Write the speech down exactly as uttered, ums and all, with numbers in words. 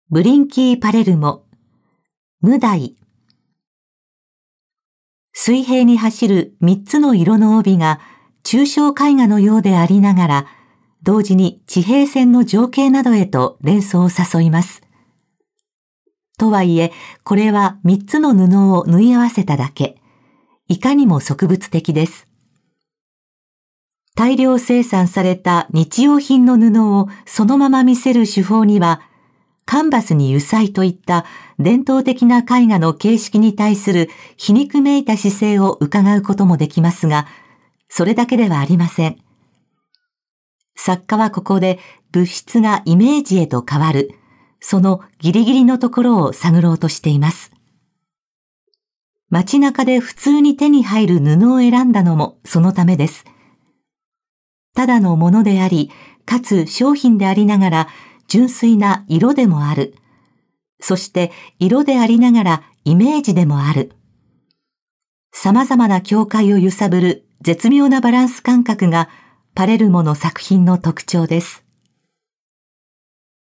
ブリンキー・パレルモ、無題。水平に走る三つの色の帯が抽象絵画のようでありながら、同時に地平線の情景などへと連想を誘います。とはいえ、これは三つの布を縫い合わせただけ、いかにも植物的です。大量生産された日用品の布をそのまま見せる手法には、カンバスに油彩といった伝統的な絵画の形式に対する皮肉めいた姿勢を伺うこともできますが、それだけではありません。作家はここで物質がイメージへと変わる、そのギリギリのところを探ろうとしています。街中で普通に手に入る布を選んだのもそのためです。ただのものであり、かつ商品でありながら、純粋な色でもある。そして色でありながらイメージでもある。様々な境界を揺さぶる絶妙なバランス感覚がパレルモの作品の特徴です。